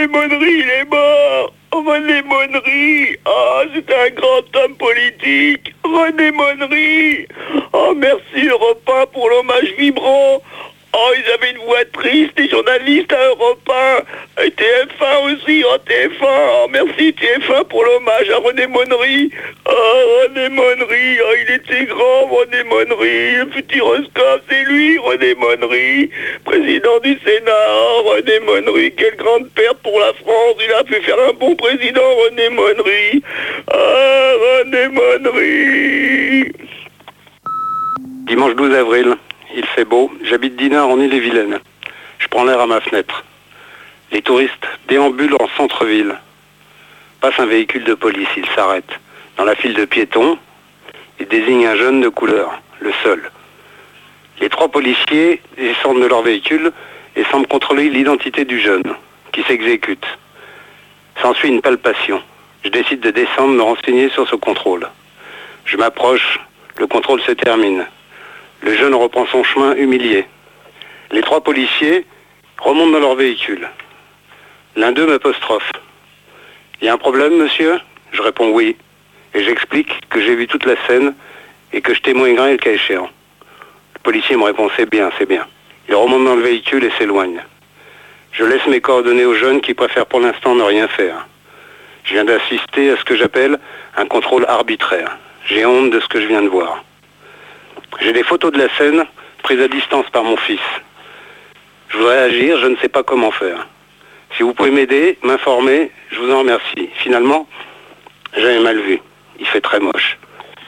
René Monnery, il est mort. René Monnery, c'était un grand homme politique. René Monnery. Merci Europe 1 pour l'hommage vibrant. Ils avaient une voix triste, les journalistes à Europe 1, et TF1 aussi, TF1. Merci TF1 pour l'hommage à René Monnery. René Monnery, il était grand, René Monnery. Le petit Roscoff, c'est lui, René Monnery, président du Sénat. René Monnery, quelle grande perte pour la France. Il a fait faire un bon président, René Monnery. René Monnery. Dimanche 12 avril. Il fait beau, j'habite Dinard en Ille-et-Vilaine. Je prends l'air à ma fenêtre. Les touristes déambulent en centre-ville. Passe un véhicule de police, il s'arrête. Dans la file de piétons, il désigne un jeune de couleur, le seul. Les 3 policiers descendent de leur véhicule et semblent contrôler l'identité du jeune, qui s'exécute. S'ensuit une palpation. Je décide de descendre, me renseigner sur ce contrôle. Je m'approche, le contrôle se termine. Le jeune reprend son chemin humilié. Les 3 policiers remontent dans leur véhicule. L'un d'eux m'apostrophe. « Il y a un problème, monsieur ?» Je réponds oui. Et j'explique que j'ai vu toute la scène et que je témoignerai le cas échéant. Le policier me répond « C'est bien, c'est bien ». Il remonte dans le véhicule et s'éloigne. Je laisse mes coordonnées aux jeunes qui préfèrent pour l'instant ne rien faire. Je viens d'assister à ce que j'appelle un contrôle arbitraire. J'ai honte de ce que je viens de voir. J'ai des photos de la scène prises à distance par mon fils. Je voudrais agir, je ne sais pas comment faire. Si vous pouvez m'aider, m'informer, je vous en remercie. Finalement, j'avais mal vu. Il fait très moche.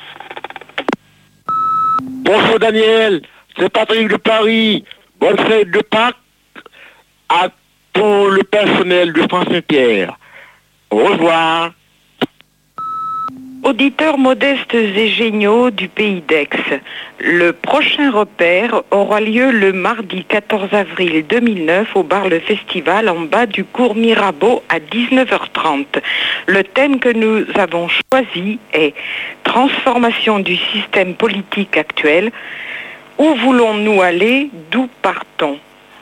Bonjour Daniel, c'est Patrick de Paris. Bonne fête de Pâques à tout le personnel de France Saint-Pierre. Au revoir. Auditeurs modestes et géniaux du pays d'Aix, le prochain repère aura lieu le mardi 14 avril 2009 au bar Le Festival en bas du cours Mirabeau à 19h30. Le thème que nous avons choisi est « Transformation du système politique actuel. Où voulons-nous aller? D'où partons ?»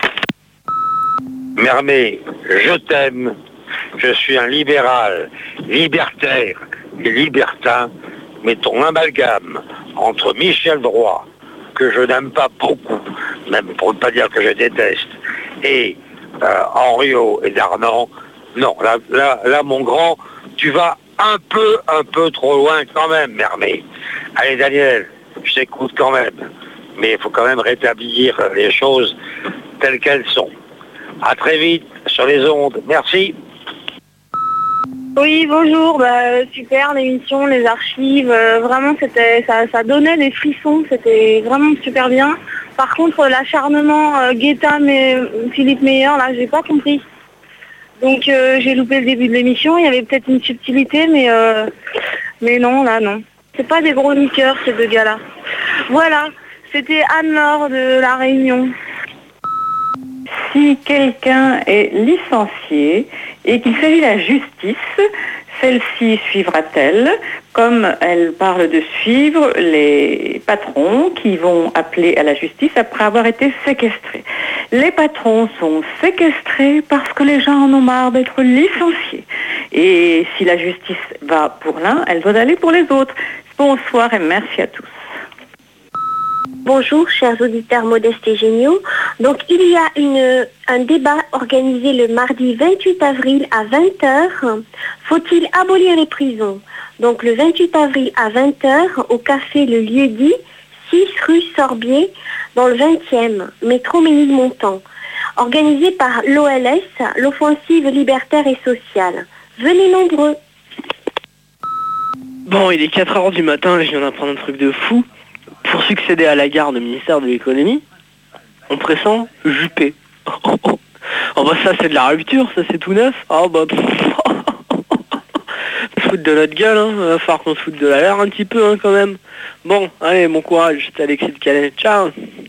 Mermet, je t'aime. Je suis un libéral, libertaire et libertin, mais ton amalgame entre Michel Droit, que je n'aime pas beaucoup, même pour ne pas dire que je déteste, et Henriot et Darnan, non, là, mon grand, tu vas un peu trop loin quand même, Mermet. Allez, Daniel, je t'écoute quand même, mais il faut quand même rétablir les choses telles qu'elles sont. À très vite sur les ondes. Merci. Oui, bonjour, super l'émission, les archives, vraiment ça donnait des frissons, c'était vraiment super bien. Par contre, l'acharnement Guetta mais Philippe Meyer, là, j'ai pas compris. Donc j'ai loupé le début de l'émission, il y avait peut-être une subtilité, mais non, là non. C'est pas des gros niqueurs ces 2 gars-là. Voilà, c'était Anne-Laure de La Réunion. Si quelqu'un est licencié et qu'il s'agit de la justice, celle-ci suivra-t-elle, comme elle parle de suivre les patrons qui vont appeler à la justice après avoir été séquestrés. Les patrons sont séquestrés parce que les gens en ont marre d'être licenciés. Et si la justice va pour l'un, elle doit aller pour les autres. Bonsoir et merci à tous. Bonjour, chers auditeurs modestes et géniaux. Donc, il y a un débat organisé le mardi 28 avril à 20h. Faut-il abolir les prisons? Donc, le 28 avril à 20h, au café Le Lieu-dit, 6 rue Sorbier, dans le 20e, métro Ménilmontant. Organisé par l'OLS, l'Offensive libertaire et sociale. Venez nombreux. Bon, il est 4h du matin et je viens d'apprendre un truc de fou. Pour succéder à Lagarde au ministère de l'économie, on pressent Juppé. Oh bah ça c'est de la rupture, ça c'est tout neuf. Oh bah se foutre de notre gueule, hein. Va falloir qu'on se foute de la l'air un petit peu hein, quand même. Bon, allez, bon courage, c'est Alexis de Calais. Ciao.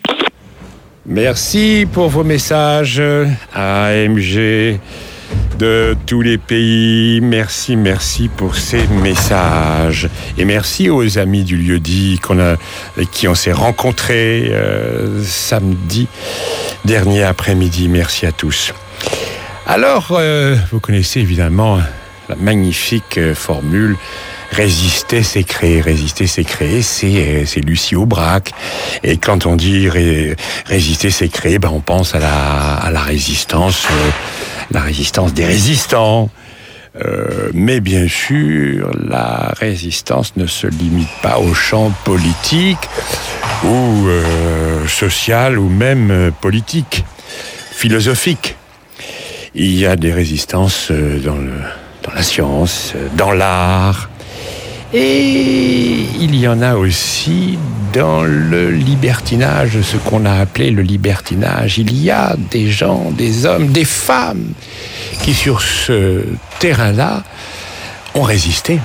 Merci pour vos messages, AMG de tous les pays. Merci pour ces messages. Et merci aux amis du Lieu-dit avec qui on s'est rencontrés samedi dernier après-midi. Merci à tous. Alors, vous connaissez évidemment la magnifique formule « Résister, c'est créer ». Résister, c'est créer, c'est Lucie Aubrac. Et quand on dit résister, c'est créer, on pense à la résistance des résistants. Mais bien sûr, la résistance ne se limite pas au champ politique ou social ou même politique, philosophique. Il y a des résistances dans la science, dans l'art, et il y en a aussi dans le libertinage, ce qu'on a appelé le libertinage. Il y a des gens, des hommes, des femmes qui sur ce terrain-là ont résisté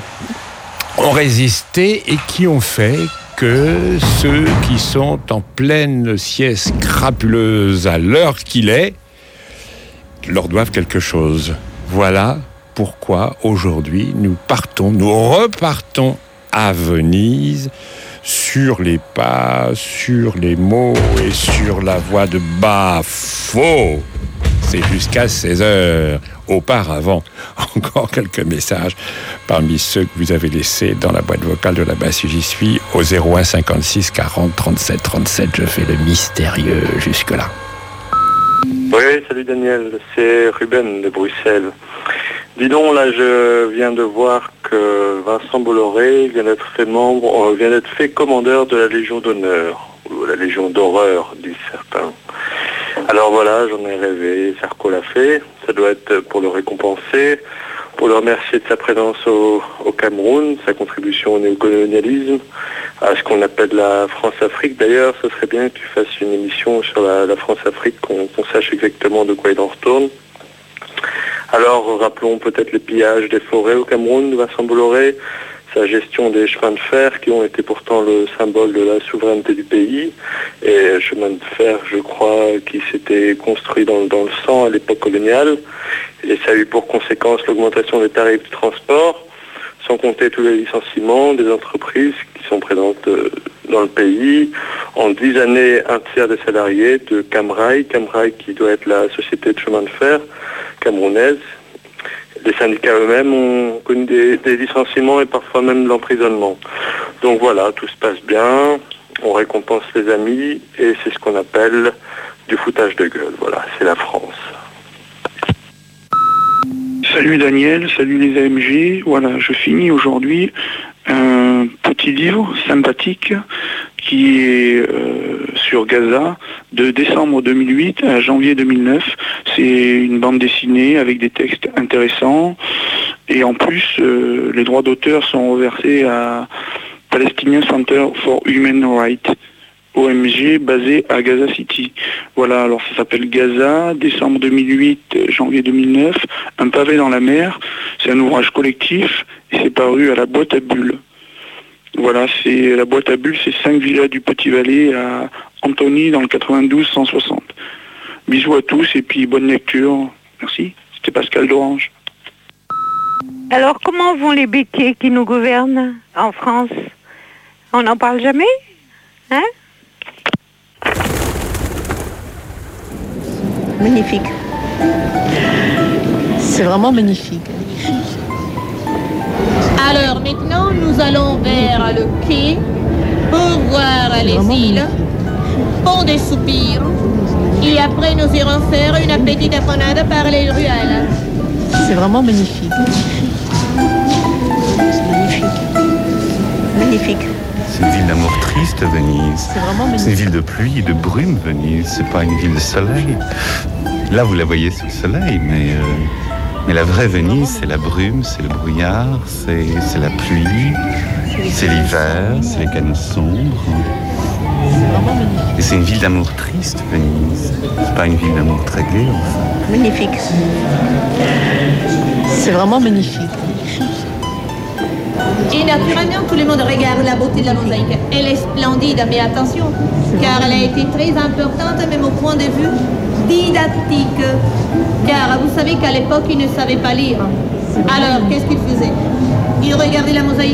et qui ont fait que ceux qui sont en pleine sieste crapuleuse à l'heure qu'il est leur doivent quelque chose. Voilà pourquoi aujourd'hui nous repartons à Venise sur les pas, sur les mots et sur la voix de Bafo. C'est jusqu'à 16h. Auparavant, encore quelques messages parmi ceux que vous avez laissés dans la boîte vocale de la basse J'y suis au 01 56 40 37 37. Je fais le mystérieux jusque-là. Oui, salut Daniel, c'est Ruben de Bruxelles. Dis donc, là je viens de voir que Vincent Bolloré vient d'être fait commandeur de la Légion d'honneur, ou la Légion d'horreur, disent certains. Alors voilà, j'en ai rêvé, Sarko l'a fait, ça doit être pour le récompenser, pour le remercier de sa présence au Cameroun, sa contribution au néocolonialisme, à ce qu'on appelle la France-Afrique. D'ailleurs, ce serait bien que tu fasses une émission sur la France-Afrique, qu'on sache exactement de quoi il en retourne. Alors, rappelons peut-être les pillages des forêts au Cameroun de Vincent Bolloré, sa gestion des chemins de fer qui ont été pourtant le symbole de la souveraineté du pays, et chemin de fer, je crois, qui s'était construit dans le sang à l'époque coloniale, et ça a eu pour conséquence l'augmentation des tarifs de transport, sans compter tous les licenciements des entreprises qui sont présentes dans le pays. En 10 années, un tiers des salariés de Camrail qui doit être la société de chemin de fer camerounaise. Les syndicats eux-mêmes ont connu des licenciements et parfois même de l'emprisonnement. Donc voilà, tout se passe bien, on récompense les amis et c'est ce qu'on appelle du foutage de gueule. Voilà, c'est la France. Salut Daniel, salut les AMG. Voilà, je finis aujourd'hui un petit livre sympathique qui est sur Gaza de décembre 2008 à janvier 2009. C'est une bande dessinée avec des textes intéressants et en plus les droits d'auteur sont reversés à Palestinian Center for Human Rights, OMG basé à Gaza City. Voilà, alors ça s'appelle Gaza, décembre 2008, janvier 2009, un pavé dans la mer. C'est un ouvrage collectif et c'est paru à la boîte à bulles. Voilà, c'est la boîte à bulles, c'est 5 villas du Petit Valais à Antony dans le 92 160. Bisous à tous et puis bonne lecture. Merci, c'était Pascal d'Orange. Alors comment vont les bétiers qui nous gouvernent en France? On n'en parle jamais? Hein? Magnifique. C'est vraiment magnifique. Alors maintenant, nous allons vers le quai pour voir les îles, pont des soupirs, et après nous irons faire une petite promenade par les ruelles. C'est vraiment magnifique. C'est magnifique. Magnifique. C'est une ville d'amour triste, Venise. C'est une ville de pluie et de brume, Venise. C'est pas une ville de soleil. Là, vous la voyez sous le soleil, mais la vraie Venise, c'est la brume, c'est le brouillard, c'est la pluie, c'est l'hiver, c'est les canaux sombres. Et c'est une ville d'amour triste, Venise. C'est pas une ville d'amour très gaie, enfin. Magnifique. C'est vraiment magnifique. Et naturellement, tout le monde regarde la beauté de la mosaïque. Elle est splendide, mais attention, car elle a été très importante, même au point de vue didactique. Car vous savez qu'à l'époque, ils ne savaient pas lire. Alors, qu'est-ce qu'ils faisaient? Ils regardaient la mosaïque.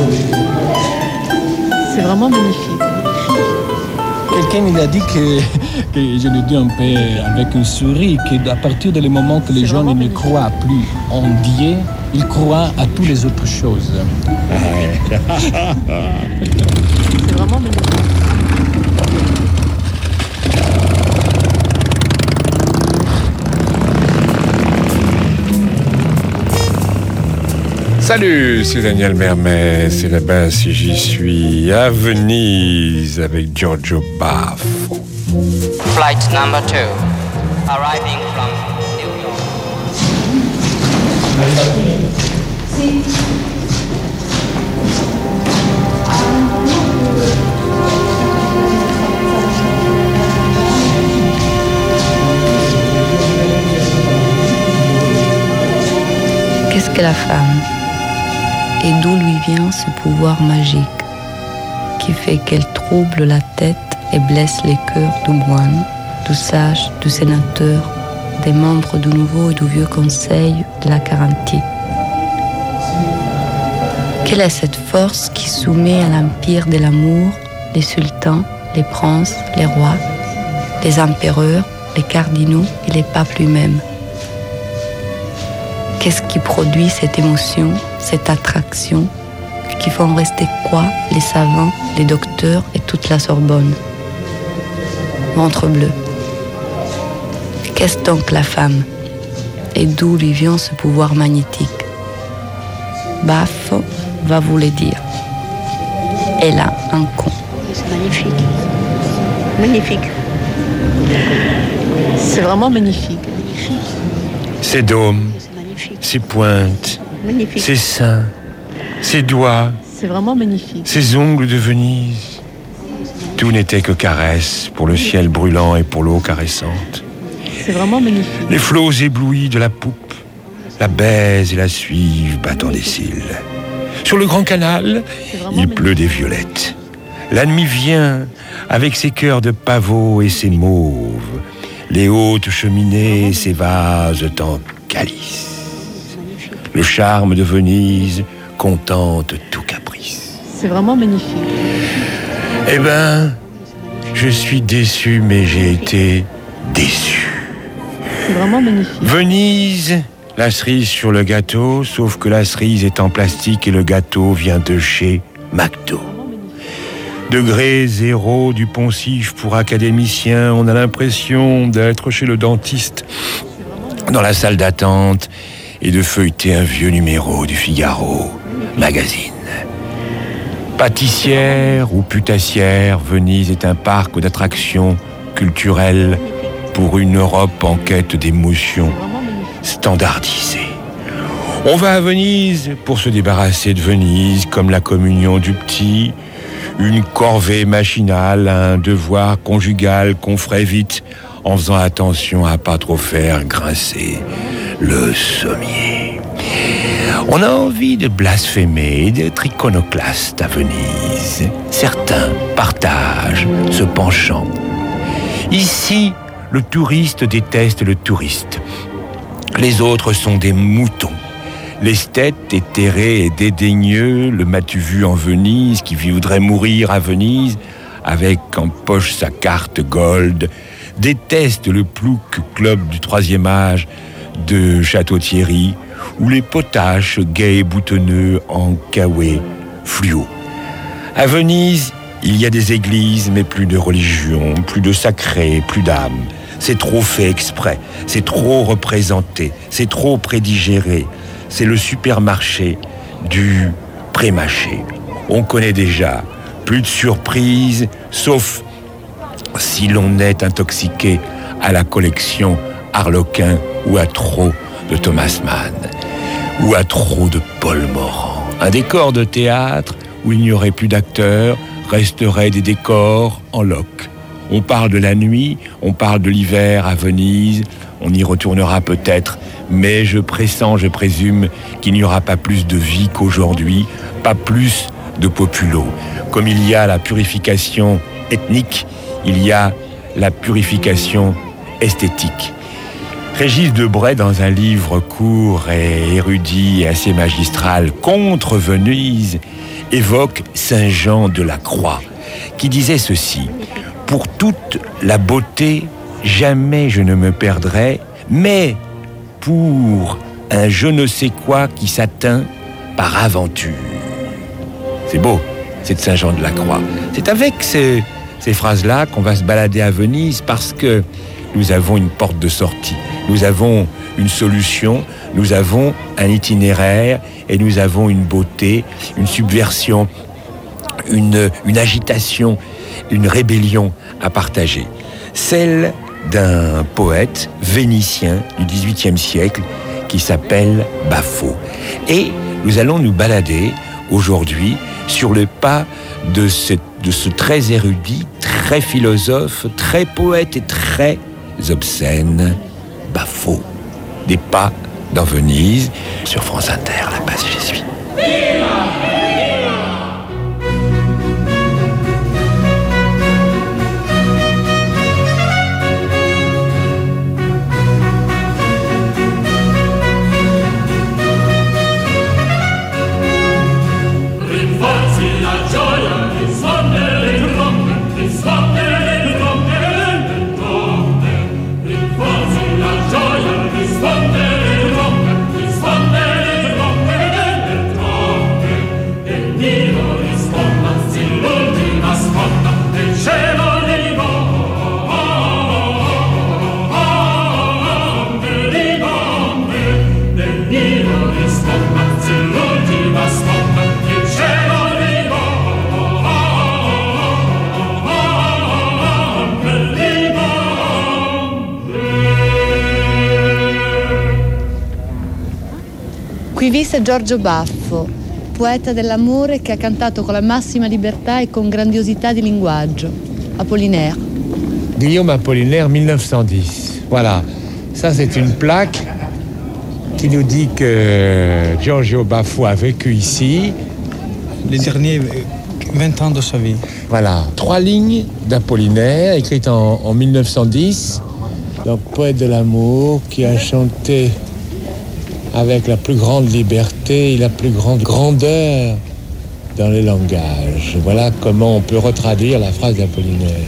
C'est vraiment magnifique. Quelqu'un il a dit que que je le dis un peu avec une souris, qu'à partir du moment que les gens ne croient plus en Dieu, ils croient à toutes les autres choses. C'est vraiment magnifique. Salut, c'est Daniel Mermet, c'est là-bas si j'y suis à Venise avec Giorgio Baffo. Flight number 2, arriving from New York. Qu'est-ce que la femme? Et d'où lui vient ce pouvoir magique qui fait qu'elle trouble la tête et blesse les cœurs du moine, du sage, du sénateur, des membres du nouveau et du vieux conseil de la Carinthie. Quelle est cette force qui soumet à l'empire de l'amour les sultans, les princes, les rois, les empereurs, les cardinaux et les papes lui-même? Qu'est-ce qui produit cette émotion, cette attraction, qui font rester quoi les savants, les docteurs et toute la Sorbonne? Ventre bleu. Qu'est-ce donc la femme? Et d'où lui vient ce pouvoir magnétique? Baffo va vous le dire. Elle a un con. C'est magnifique. Magnifique. C'est vraiment magnifique. Ses dômes, ses pointes, Magnifique. ses seins, ses doigts, C'est vraiment magnifique. ses ongles de Venise. Tout n'était que caresse pour le ciel brûlant et pour l'eau caressante. C'est vraiment magnifique. Les flots éblouis de la poupe la baisent et la suivent battant des cils. Sur le grand canal, il pleut des violettes. La nuit vient avec ses cœurs de pavots et ses mauves. Les hautes cheminées et ses vases en calice. Le charme de Venise contente tout caprice. C'est vraiment magnifique. Eh ben, je suis déçu, mais j'ai été déçu. C'est vraiment magnifique. Venise, la cerise sur le gâteau, sauf que la cerise est en plastique et le gâteau vient de chez McDo. Degré 0 du poncif pour académiciens, on a l'impression d'être chez le dentiste dans la salle d'attente et de feuilleter un vieux numéro du Figaro magazine. Pâtissière ou putassière, Venise est un parc d'attractions culturelles pour une Europe en quête d'émotions standardisées. On va à Venise pour se débarrasser de Venise, comme la communion du petit, une corvée machinale, un devoir conjugal qu'on ferait vite en faisant attention à pas trop faire grincer le sommier. On a envie de blasphémer, d'être iconoclaste à Venise. Certains partagent ce penchant. Ici, le touriste déteste le touriste. Les autres sont des moutons. L'esthète éthéré et dédaigneux, le m'as-tu vu en Venise, qui voudrait mourir à Venise, avec en poche sa carte gold, déteste le plouc club du 3e âge de Château-Thierry, ou les potaches gays et boutonneux en kawé fluo. À Venise, il y a des églises, mais plus de religion, plus de sacré, plus d'âme. C'est trop fait exprès, c'est trop représenté, c'est trop prédigéré. C'est le supermarché du pré-mâché. On connaît déjà, plus de surprises, sauf si l'on est intoxiqué à la collection Harlequin ou à trop de Thomas Mann, ou à trop de Paul Morand. Un décor de théâtre où il n'y aurait plus d'acteurs, resteraient des décors en loc. On parle de la nuit, on parle de l'hiver à Venise, on y retournera peut-être, mais je pressens, je présume qu'il n'y aura pas plus de vie qu'aujourd'hui, pas plus de populo. Comme il y a la purification ethnique, il y a la purification esthétique. Régis Debray, dans un livre court et érudit et assez magistral contre Venise, évoque Saint Jean de la Croix, qui disait ceci: Pour toute la beauté, jamais je ne me perdrai, mais pour un je ne sais quoi qui s'atteint par aventure. C'est beau, c'est de Saint-Jean de la Croix. C'est avec ces phrases-là qu'on va se balader à Venise parce que nous avons une porte de sortie, nous avons une solution, nous avons un itinéraire et nous avons une beauté, une subversion, une agitation, une rébellion à partager. Celle d'un poète vénitien du XVIIIe siècle qui s'appelle Baffo. Et nous allons nous balader aujourd'hui sur le pas de ce très érudit, très philosophe, très poète et très obscène, Baffo. Des pas dans Venise, sur France Inter, la base j'y suis. Qui visse Giorgio Baffo, poeta dell'amore che ha cantato con la massima libertà e con grandiosità di linguaggio. Apollinaire. Guillaume Apollinaire, 1910. Voilà, ça c'est une plaque qui nous dit que Giorgio Baffo a vécu ici. Les derniers 20 ans de sa vie. Voilà, 3 lignes d'Apollinaire, écrites en 1910. Donc poète de l'amour qui a chanté avec la plus grande liberté et la plus grande grandeur dans le langage. Voilà comment on peut retraduire la phrase d'Apollinaire.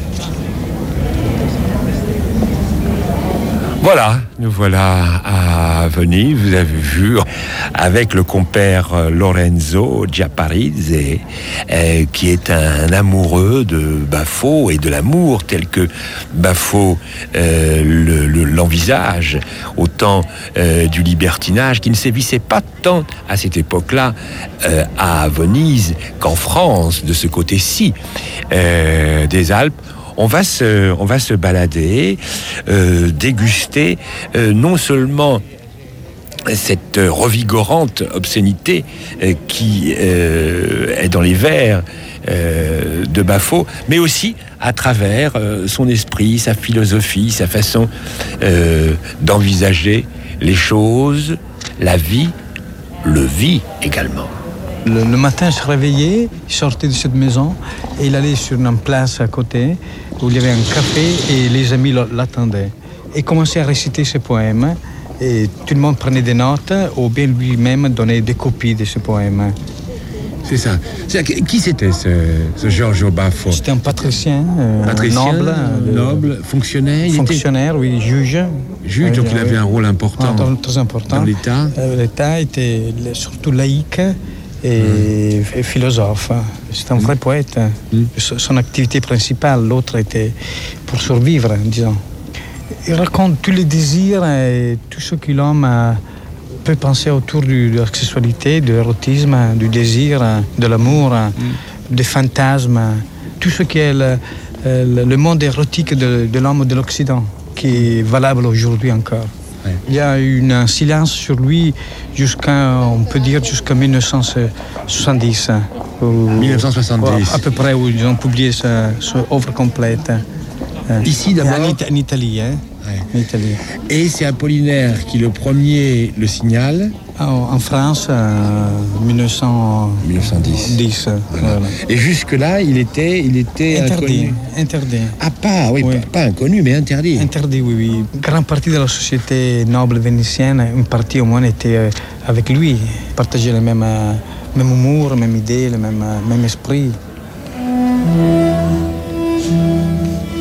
Voilà, nous voilà à Venise, vous avez vu, avec le compère Lorenzo Giapparizze, qui est un amoureux de Baffo et de l'amour tel que Baffo l'envisage, au temps du libertinage, qui ne sévissait pas tant à cette époque-là à Venise qu'en France, de ce côté-ci des Alpes. On va se balader, déguster non seulement cette revigorante obscénité qui est dans les vers de Baffo, mais aussi à travers son esprit, sa philosophie, sa façon d'envisager les choses, la vie, le vie également. Le matin, il se réveillait, il sortait de cette maison et il allait sur une place à côté où il y avait un café et les amis l'attendaient. Et commençait à réciter ses poèmes et tout le monde prenait des notes ou bien lui-même donnait des copies de ses poèmes. C'est ça. Qui c'était ce Giorgio Baffo? C'était un patricien, noble, fonctionnaire. Fonctionnaire, oui, juge. Juge, donc il avait un rôle important. Très important. Dans l'État. L'État était surtout laïque et philosophe. C'est un vrai poète. Son activité principale, l'autre était pour survivre, disons. Il raconte tous les désirs et tout ce que l'homme peut penser autour de la sexualité, de l'érotisme, du désir, de l'amour, des fantasmes, tout ce qui est le monde érotique de l'homme de l'Occident, qui est valable aujourd'hui encore. Il y a un silence sur lui on peut dire jusqu'en 1970. 1970. À peu près, où ils ont publié sa œuvre complète. Ici d'abord en Italie. En Italie. Et c'est Apollinaire qui le premier le signale. En France, 1910. Voilà. Et jusque-là, il était interdit. Pas inconnu, mais interdit. Interdit, oui. Grande partie de la société noble vénitienne, une partie au moins était avec lui, partageait le même humour, même idée, le même esprit.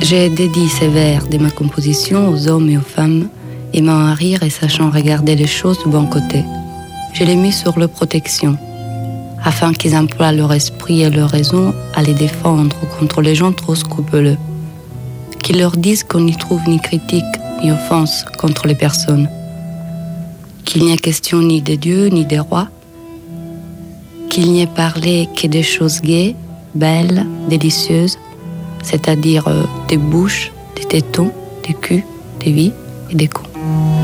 J'ai dédié ces vers de ma composition aux hommes et aux femmes, aimant à rire et sachant regarder les choses du bon côté. Je les mis sur leur protection, afin qu'ils emploient leur esprit et leur raison à les défendre contre les gens trop scrupuleux. Qu'ils leur disent qu'on n'y trouve ni critique ni offense contre les personnes. Qu'il n'y a question ni de Dieu ni des rois. Qu'il n'y ait parlé que des choses gaies, belles, délicieuses, c'est-à-dire des bouches, des tétons, des culs, des vies et des coups.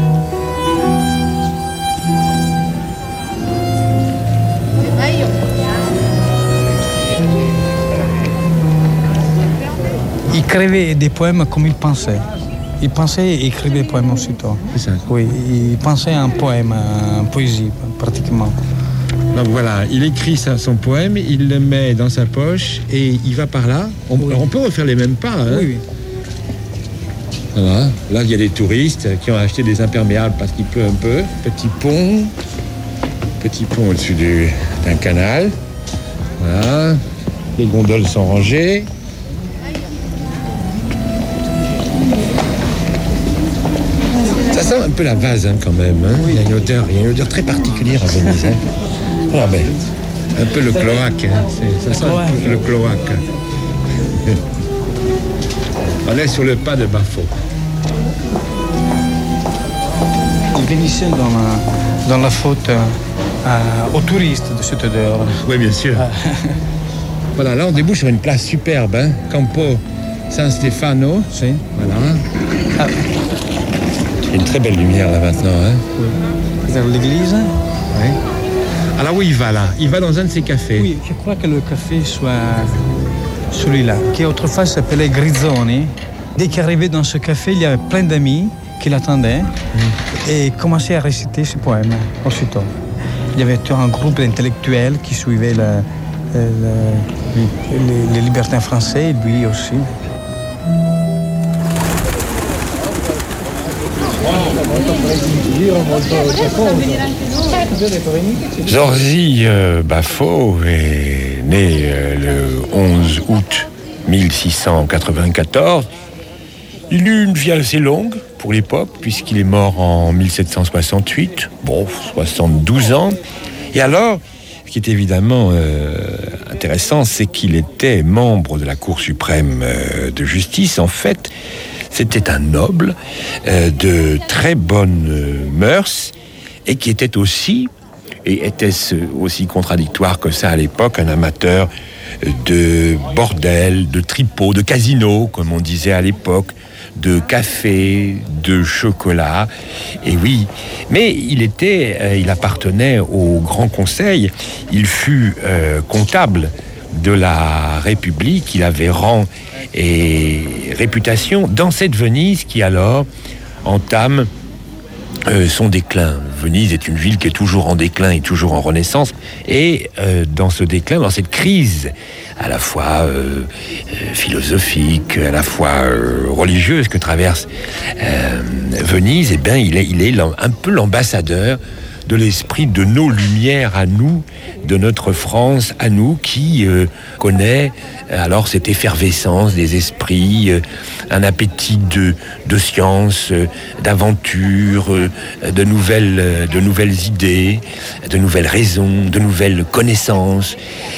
Il écrivait des poèmes comme il pensait. Il pensait et écrivait des poèmes aussitôt. C'est ça. Oui, il pensait en poème, en poésie, pratiquement. Donc voilà, il écrit son poème, il le met dans sa poche et il va par là. On peut refaire les mêmes pas. Hein. Oui. Voilà. Là, il y a des touristes qui ont acheté des imperméables parce qu'il pleut un peu. Petit pont au-dessus d'un canal. Voilà. Les gondoles sont rangées. Ça sent un peu la vase quand même. Hein. Oui. Il y a une odeur très particulière à Venise. Hein. Ah ben, un peu le cloaque. Hein. Ça sent un peu le cloaque. On est sur le pas de Baffo. Les Vénitiens dans la faute aux touristes de cette odeur. Oui, bien sûr. Voilà, là on débouche sur une place superbe, hein. Campo San Stefano. Si. Voilà. Une très belle lumière là maintenant. Hein. Oui. Vers l'église. Oui. Alors où il va là? Il va dans un de ces cafés. Oui, je crois que le café soit celui-là, qui autrefois s'appelait Grizzoni. Dès qu'il arrivait dans ce café, il y avait plein d'amis qui l'attendaient et commençaient à réciter ses poèmes aussitôt. Il y avait tout un groupe d'intellectuels qui suivaient les libertins français, et lui aussi. Zorzi Baffo est né le 11 août 1694. Il eut une vie assez longue pour l'époque, puisqu'il est mort en 1768, 72 ans. Et alors, ce qui est évidemment intéressant, c'est qu'il était membre de la Cour suprême de justice. En fait, c'était un noble de très bonnes mœurs et qui était aussi, et était-ce aussi contradictoire que ça à l'époque, un amateur de bordel, de tripots, de casinos, comme on disait à l'époque, de café, de chocolat. Et oui, mais il appartenait au Grand Conseil. Il fut comptable de la République. Il avait rang et réputation dans cette Venise qui alors entame son déclin. Venise est une ville qui est toujours en déclin et toujours en renaissance. Et dans ce déclin, dans cette crise à la fois philosophique, à la fois religieuse que traverse Venise, eh bien, il est un peu l'ambassadeur de l'esprit de nos lumières à nous, de notre France à nous, qui connaît alors cette effervescence des esprits, un appétit de science, d'aventure, de nouvelles idées, de nouvelles raisons, de nouvelles connaissances,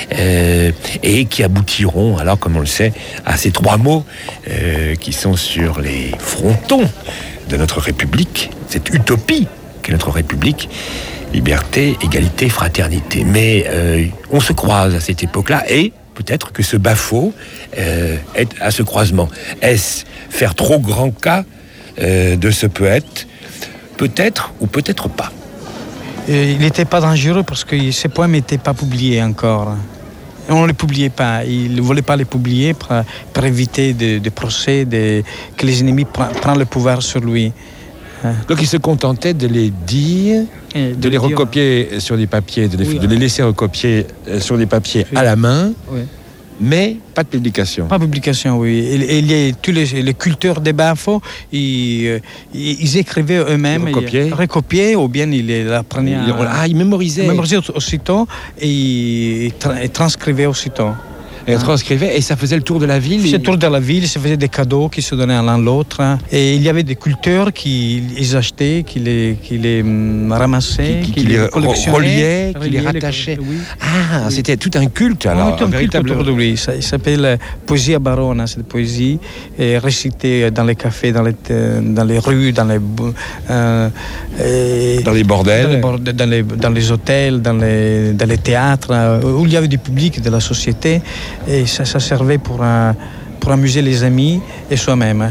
et qui aboutiront, alors comme on le sait, à ces trois mots qui sont sur les frontons de notre République, cette utopie qu'est notre République: liberté, égalité, fraternité. Mais on se croise à cette époque-là, et peut-être que ce Baffo est à ce croisement. Est-ce faire trop grand cas de ce poète? Peut-être ou peut-être pas. Il n'était pas dangereux parce que ses poèmes n'étaient pas publiés encore. On ne les publiait pas. Il ne voulait pas les publier pour éviter de procès, que les ennemis prennent le pouvoir sur lui. Donc il se contentait de les dire, de les recopier sur des papiers, de les laisser recopier sur des papiers à la main, mais pas de publication. Pas de publication, oui. Et tous les culteurs des Baffo, ils écrivaient eux-mêmes, ils recopiaient, ou bien ils les apprenaient. Ils mémorisaient. Ils mémorisaient aussitôt et ils transcrivaient aussitôt. Elle transcrivait et ça faisait le tour de la ville. Le tour de la ville, ça faisait des cadeaux qui se donnaient l'un l'autre. Et il y avait des culteurs qui les achetaient, qui les ramassaient, qui les reliaient, qui les rattachaient. C'était tout un culte alors. Un véritable culte. Oui, ça s'appelle Poesia Barona, cette poésie récitée dans les cafés, dans les rues, dans les bordels, dans les hôtels, dans les théâtres, où il y avait du public de la société, et ça servait pour amuser les amis et soi-même.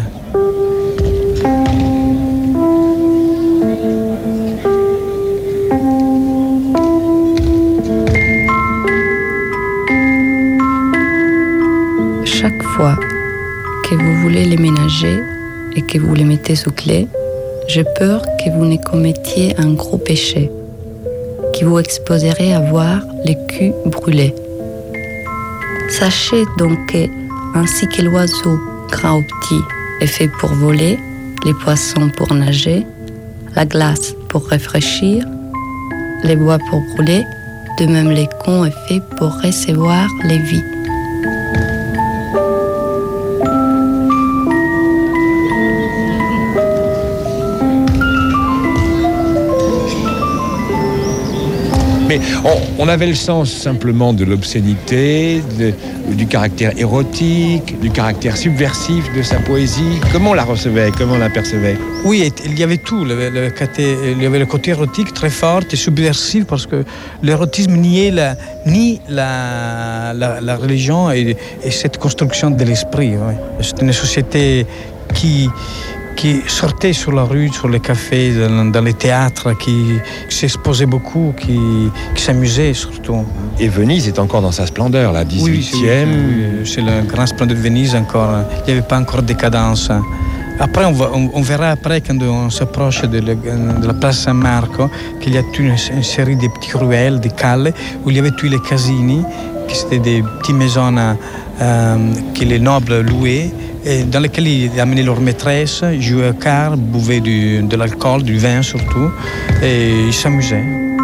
Chaque fois que vous voulez les ménager et que vous les mettez sous clé, j'ai peur que vous ne commettiez un gros péché, qui vous exposerait à voir les culs brûlés. Sachez donc que, ainsi que l'oiseau, grand ou petit, est fait pour voler, les poissons pour nager, la glace pour rafraîchir, les bois pour brûler, de même les cons est fait pour recevoir les vies. Mais on avait le sens simplement de l'obscénité, du caractère érotique, du caractère subversif de sa poésie. Comment on la recevait, comment on la percevait? Oui, il y avait tout. Il y avait le côté érotique très fort et subversif, parce que l'érotisme niait la religion et cette construction de l'esprit. Oui. C'est une société qui sortait sur la rue, sur les cafés, dans les théâtres, qui s'exposait beaucoup, qui s'amusait surtout. Et Venise est encore dans sa splendeur, la 18e. Oui, c'est la grande splendeur de Venise encore. Il n'y avait pas encore de décadence. Après, on verra après, quand on s'approche de la place San Marco, qu'il y a toute une série de petits ruelles, de calles, où il y avait tous les casini, qui étaient des petites maisons que les nobles louaient, et dans lesquels ils amenaient leurs maîtresses, jouaient aux cartes, buvaient de l'alcool, du vin surtout, et ils s'amusaient.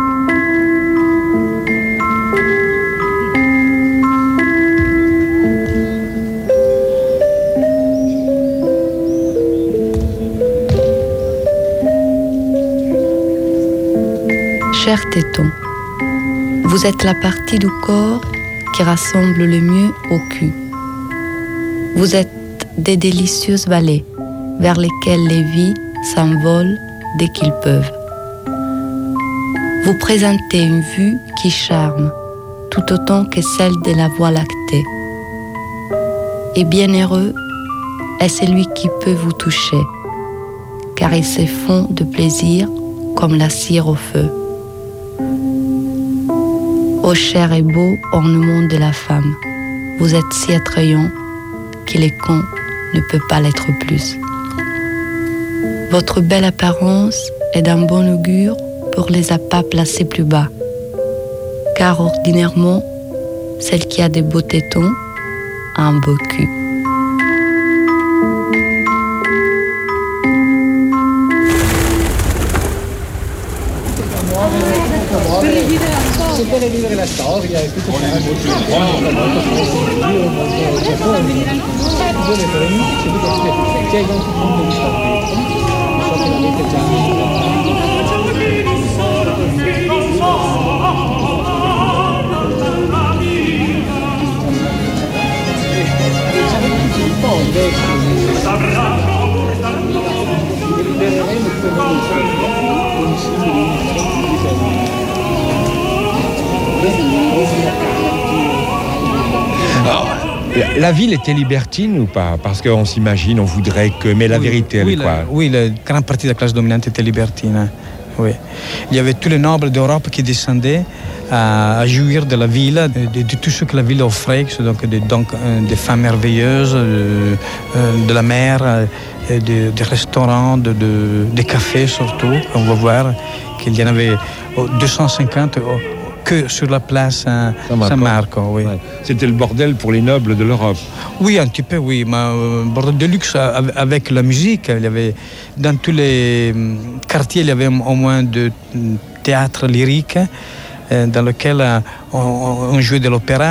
Cher téton, vous êtes la partie du corps qui rassemble le mieux au cul. Vous êtes des délicieuses vallées vers lesquelles les vies s'envolent dès qu'ils peuvent. Vous présentez une vue qui charme, tout autant que celle de la Voie lactée. Et bienheureux est celui qui peut vous toucher, car il se fond de plaisir comme la cire au feu. Ô cher et beau ornement de la femme, vous êtes si attrayant que les cons ne peut pas l'être plus. Votre belle apparence est d'un bon augure pour les appâts placés plus bas, car ordinairement, celle qui a des beaux tétons a un beau cul. Per rivivere la storia e tutto Alors, la ville était libertine ou pas? Parce qu'on s'imagine, on voudrait que... Mais la vérité, elle est quoi? Oui, la grande partie de la classe dominante était libertine. Oui. Il y avait tous les nobles d'Europe qui descendaient à jouir de la ville, de tout ce que la ville offrait, donc des femmes merveilleuses, de la mer, des restaurants, des cafés surtout. On va voir qu'il y en avait 250 que sur la place San Marco. Oui. Ouais. C'était le bordel pour les nobles de l'Europe. Oui, un petit peu, oui. Mais bordel de luxe avec la musique. Il y avait, dans tous les quartiers, il y avait au moins deux théâtres lyriques dans lequel on jouait de l'opéra.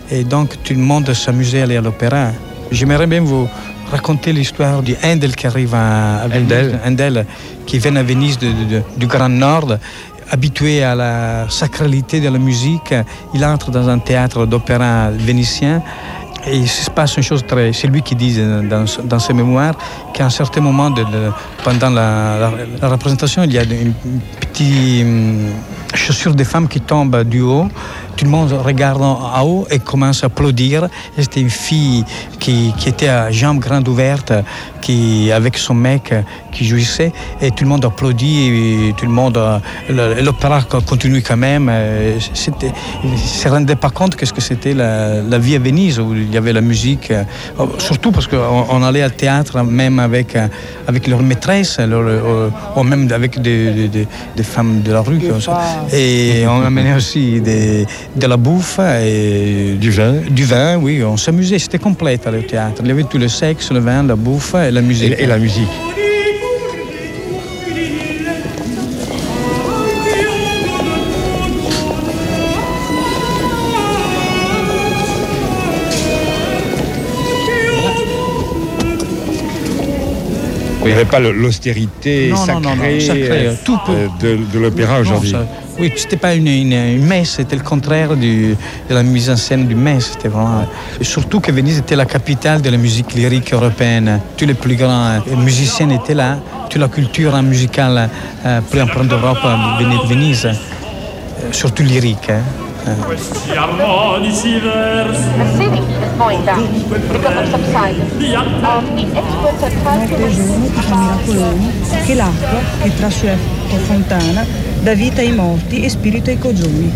Et donc tout le monde s'amusait à aller à l'opéra. J'aimerais bien vous raconter l'histoire du Handel qui arrive à Handel, qui vient à Venise du Grand Nord. Habitué à la sacralité de la musique, il entre dans un théâtre d'opéra vénitien et il se passe une chose très... C'est lui qui dit dans ses mémoires qu'à un certain moment, pendant la représentation, il y a une petite chaussure de femme qui tombe du haut. Tout le monde regarde en haut et commence à applaudir. Et c'était une fille qui était à jambes grandes ouvertes, avec son mec qui jouissait. Et tout le monde applaudit. Et tout le monde, l'opéra continue quand même. Il ne se rendait pas compte que c'était la vie à Venise, où il y avait la musique. Surtout parce qu'on allait au théâtre même avec leurs maîtresses, ou même avec des femmes de la rue. Et on amenait aussi de la bouffe et du vin. Du vin, oui, on s'amusait, c'était complet le théâtre. Il y avait tout le sexe, le vin, la bouffe et la musique. Et la musique. Il n'y avait pas l'austérité sacrée de l'opéra aujourd'hui. Oui, c'était pas une messe, c'était le contraire de la mise en scène du messe. C'était vraiment... Surtout que Venise était la capitale de la musique lyrique européenne. Tous les plus grands musiciens étaient là. Toute la culture musicale plus importante d'Europe venait de Venise. Surtout lyrique. Questi armonici versi che l'acqua che tra sua fontana dà vita ai morti e spirito ai cogioni.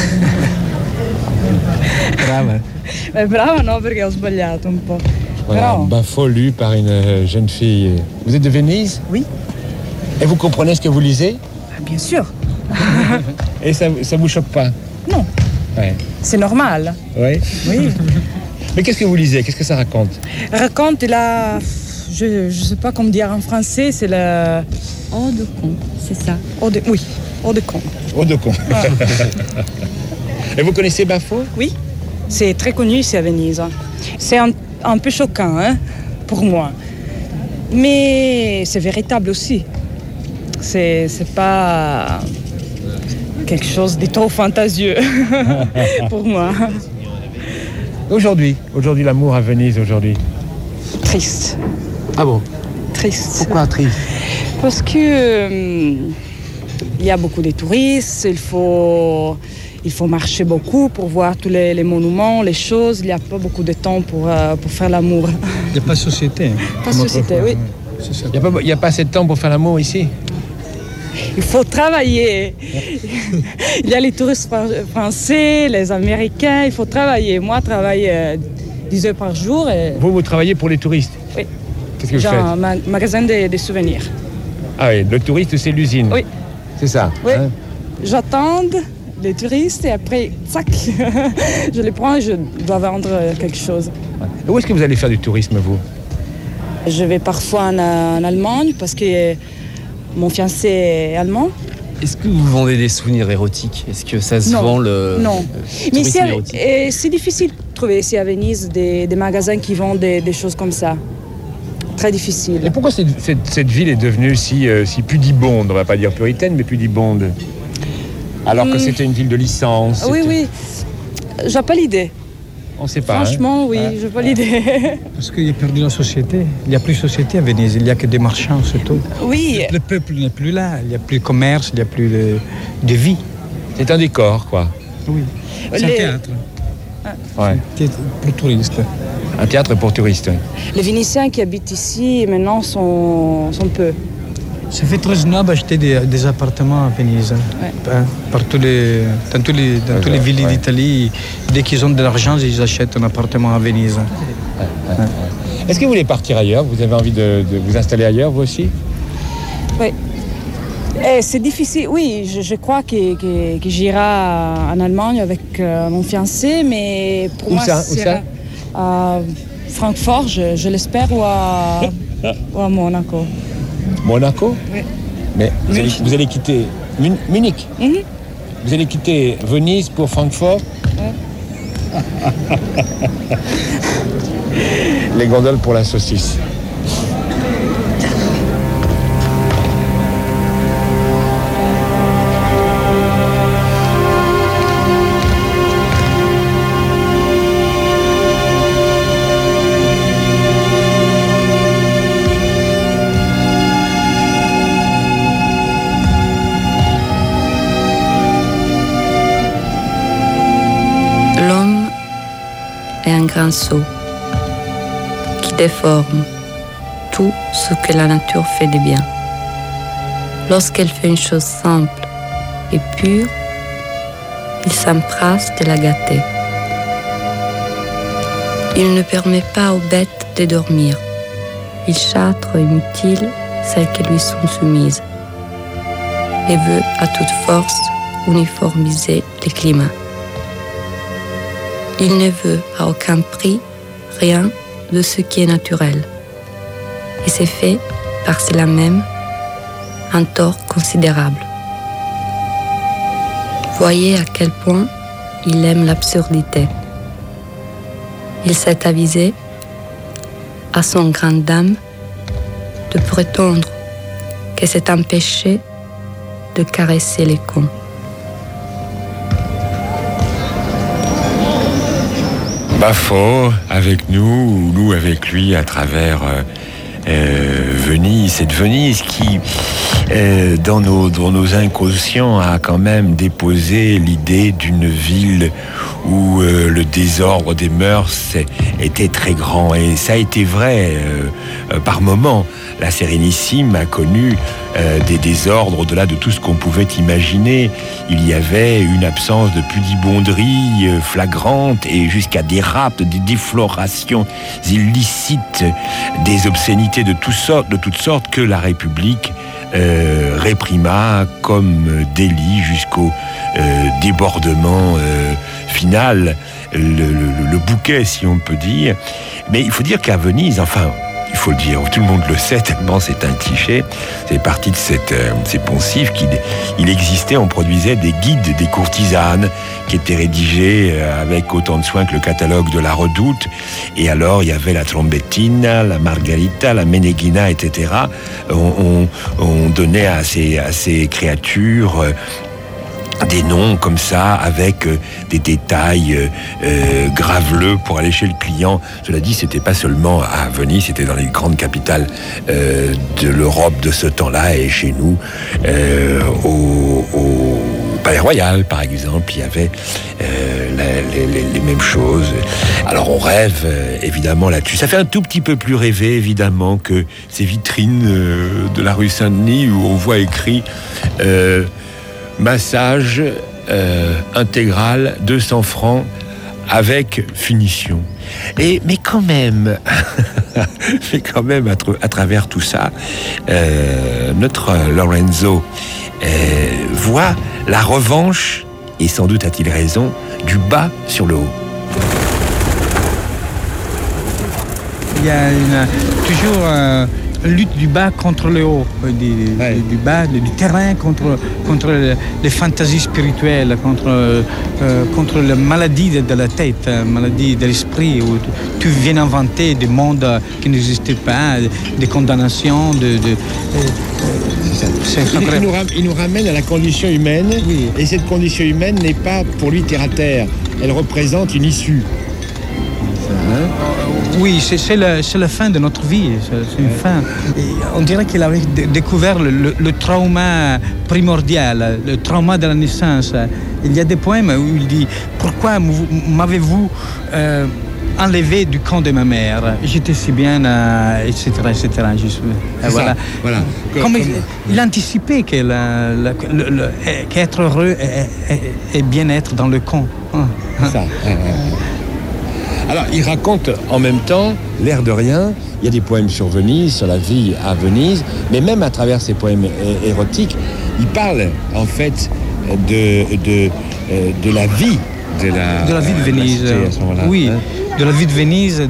Brava. Brava no, perché ho sbagliato un po'. Voilà, Però... Baffo lu par une jeune fille. Vous êtes de Venise? Oui. Et vous comprenez ce que vous lisez? Bien sûr. Et ça vous choque pas? Non. Ouais. C'est normal. Oui. Oui. Mais qu'est-ce que vous lisez? Qu'est-ce que ça raconte? Raconte la... Je sais pas comment dire en français, c'est la... Eau de con, c'est ça. Oui, eau de con. Eau de con. Ah. Et vous connaissez Baffo? Oui, c'est très connu ici à Venise. C'est un peu choquant, hein, pour moi. Mais c'est véritable aussi. C'est pas... quelque chose de trop fantasieux pour moi. Aujourd'hui, l'amour à Venise, aujourd'hui. Triste. Ah bon? Triste. Pourquoi triste? Parce que il y a beaucoup de touristes, il faut marcher beaucoup pour voir tous les monuments, les choses. Il n'y a pas beaucoup de temps pour faire l'amour. Il n'y a pas de société. Pas de société, oui. Il n'y a pas assez de temps pour faire l'amour ici? Il faut travailler. Il y a les touristes français, les Américains, il faut travailler. Moi, je travaille 10 heures par jour. Et... Vous travaillez pour les touristes? Oui. Qu'est-ce que vous faites? Un magasin de souvenirs. Ah oui, le touriste, c'est l'usine? Oui. C'est ça? Oui. Hein? J'attends les touristes et après, tac, je les prends et je dois vendre quelque chose. Et où est-ce que vous allez faire du tourisme, vous? Je vais parfois en Allemagne parce que mon fiancé est allemand. Est-ce que vous vendez des souvenirs érotiques? Est-ce que ça se vend le Non. Mais c'est difficile de trouver ici à Venise des magasins qui vendent des choses comme ça. Très difficile. Et pourquoi cette ville est devenue si pudibonde? On ne va pas dire puritaine, mais pudibonde. Alors que c'était une ville de licence. Oui. J'ai pas l'idée. On ne sait pas. Franchement, oui, j'ai pas l'idée. Parce qu'il a perdu la société. Il n'y a plus de société à Venise. Il n'y a que des marchands, c'est tout. Oui. Le peuple n'est plus là. Il n'y a plus de commerce, il n'y a plus de vie. C'est un décor, quoi. Oui. C'est un théâtre. Ouais. Pour touristes. Un théâtre pour touristes. Les Vénitiens qui habitent ici maintenant sont peu. Ça fait très noble acheter des appartements à Venise. Ouais. Dans toutes les villes d'Italie, dès qu'ils ont de l'argent, ils achètent un appartement à Venise. Ouais. Est-ce que vous voulez partir ailleurs? Vous avez envie de vous installer ailleurs, vous aussi? Oui. C'est difficile. Oui, je crois que j'irai en Allemagne avec mon fiancé, mais pour moi, c'est à Francfort, je l'espère, ou à Monaco. Monaco? Oui. Mais vous allez quitter Munich? Mm-hmm. Vous allez quitter Venise pour Francfort? Oui. Les gondoles pour la saucisse. Un seau qui déforme tout ce que la nature fait de bien. Lorsqu'elle fait une chose simple et pure, il s'empresse de la gâter. Il ne permet pas aux bêtes de dormir. Il châtre et mutile celles qui lui sont soumises et veut à toute force uniformiser le climat. Il ne veut à aucun prix rien de ce qui est naturel. Et c'est fait par cela même un tort considérable. Voyez à quel point il aime l'absurdité. Il s'est avisé, à son grande dame, de prétendre que c'est un péché de caresser les cons. Baffo avec nous avec lui à travers Venise, cette Venise qui, dans nos inconscients, a quand même déposé l'idée d'une ville où le désordre des mœurs était très grand. Et ça a été vrai par moments. La Sérénissime a connu des désordres au-delà de tout ce qu'on pouvait imaginer. Il y avait une absence de pudibonderie flagrante et jusqu'à des rapts, des déflorations illicites, des obscénités de toutes sortes que la République réprima comme délit jusqu'au débordement final, le bouquet si on peut dire. Mais il faut dire qu'à Venise, enfin, il faut le dire, tout le monde le sait tellement c'est un cliché, c'est parti de ces poncifs il existait, on produisait des guides des courtisanes qui étaient rédigés avec autant de soin que le catalogue de la Redoute, et alors il y avait la Trombettina, la Margarita, la Meneghina, etc. On donnait à ces créatures des noms comme ça, avec des détails graveleux pour aller chez le client. Cela dit, c'était pas seulement à Venise, c'était dans les grandes capitales de l'Europe de ce temps-là, et chez nous, au Palais Royal, par exemple, il y avait les mêmes choses. Alors on rêve évidemment là-dessus. Ça fait un tout petit peu plus rêver, évidemment, que ces vitrines de la rue Saint-Denis où on voit écrit massage intégral 200 francs avec finition. Mais quand même, à travers tout ça, notre Lorenzo voit la revanche, et sans doute a-t-il raison, du bas sur le haut. Il y a toujours lutte du bas contre le haut, du bas, du terrain contre les fantasies spirituelles, contre la maladie de la tête, maladie de l'esprit, où tu viens inventer des mondes qui n'existaient pas, des condamnations, il nous ramène à la condition humaine, oui. Et cette condition humaine n'est pas pour lui terre à terre, elle représente une issue. Oui, c'est la fin de notre vie, c'est une fin. Et on dirait qu'il avait découvert le trauma primordial, le trauma de la naissance. Il y a des poèmes où il dit « Pourquoi m'avez-vous enlevé du camp de ma mère? J'étais si bien, etc. etc. » Voilà. Comme il anticipait qu'être heureux et bien être dans le camp. Ça. Alors, il raconte en même temps, l'air de rien, il y a des poèmes sur Venise, sur la vie à Venise, mais même à travers ces poèmes érotiques, il parle en fait de la vie de la vie de Venise. À ce moment-là, oui, de la vie de Venise,